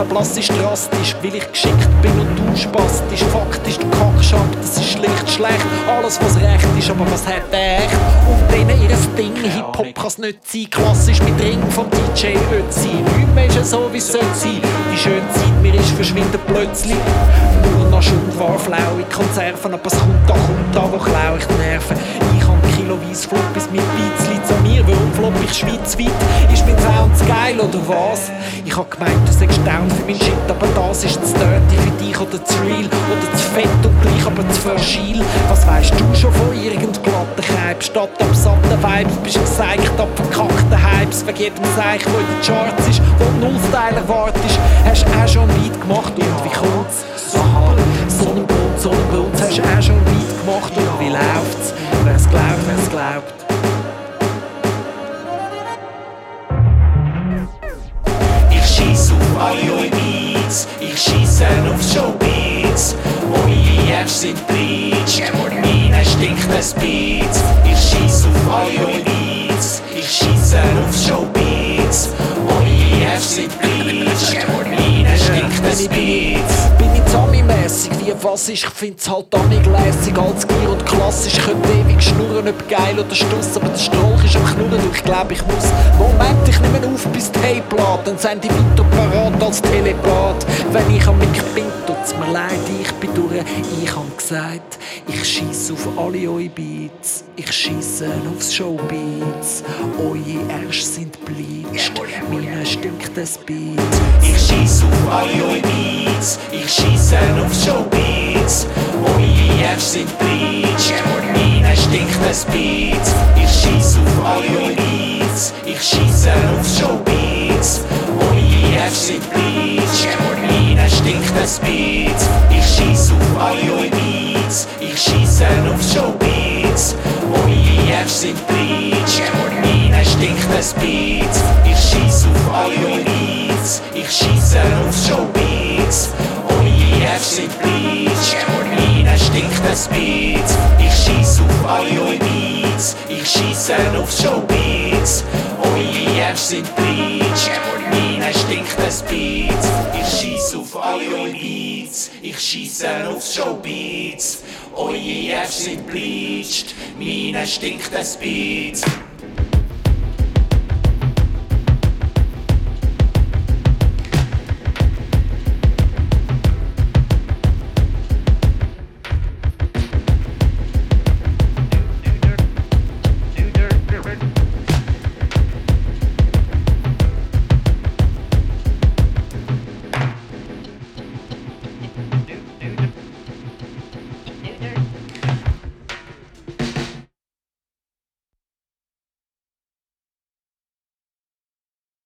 Platz ist drastisch, weil ich geschickt bin und du spastisch. Faktisch, du kackst ab, das ist schlicht schlecht. Alles was recht ist, aber was hat der echt? Und denen ihres Ding, Hip-Hop kann's nicht sein. Klassisch mit Ring vom DJ Ötzi. Nichts mehr ist ja so, wie es sollte sein. Die schöne Zeit mir ist verschwindet plötzlich. Nur noch Schuld war flau in Konserven, aber es kommt da, wo klau ich die Nerven. Ich hab kiloweise Floppies mit Beats, liegt's an mir, warum flopp ich schweizweit? Ist mein Sound zu geil oder was? Ich hab gemeint, du sagst down für mein Shit, aber das ist zu dirty für dich oder zu real oder zu fett und gleich aber zu verschiel. Was weisst du schon von irgend glatten Keib? Statt ab satten Vibes bist du gezeigt ab verkackten Hypes. Wegen jedem Seich, wo in den Charts ist, wo du Null-Style erwartest. Hast du auch schon ein Beat gemacht und wie kommt's? Aha, Sonnenbrunz, hast du auch schon ein Beat gemacht und wie läuft's? Wer's glaubt. Ich schieß auf alle eure Beats, ich schieße auf Showbeats. Eure Apps sind bleach, meine stinkt es Beats. Ich schieß auf alle eure Beats, ich schieße auf Showbeats. Eure Apps sind bleach, meine stinkt es Beats. Bin ich Zami-mässig, wie was ist? Ich find's halt amig lässig als Gier und klassisch. Könnte ewig schnurren, ob geil oder Stuss, aber der Strolch ist am Knurren und ich glaub ich muss. Moment, ich nehm auf bis Tape lädt, dann sind die weiter parat als Telepath. Wenn ich am Mic bin, tut's mir leid, ich bin durch. Ich hab gesagt, ich schiess auf alle eure Beats, ich schiesse aufs Showbeats. Eure Ärsche sind bleached, meine stinkt das Beat. Ich schieß auf alle eure Beats, ich schieße auf Showbeats. Eure Apps sind bleach, meine stinkt es Beats. Ich schieß auf alle eure Beats, ich schieße auf Showbeats. Eure Apps sind bleach, meine stinkt es Beats. Ich schieß auf alle eure Beats, ich schieße auf Showbeats. Eure Apps sind bleach, meine stinkt es Beats. Ich schieß auf alle eure Beats, ich schieße auf Showbeats. Eure Apps sind bleach, meine stinkt es Beats. Ich schieß auf alle eure Beats, ich schieße auf Showbeats. Eure Apps sind bleach, meine stinkt es Beats. Ich schieß auf alle eure Beats, ich schieße auf Showbeats. Eure Apps sind bleached, meine stinkt es Beats.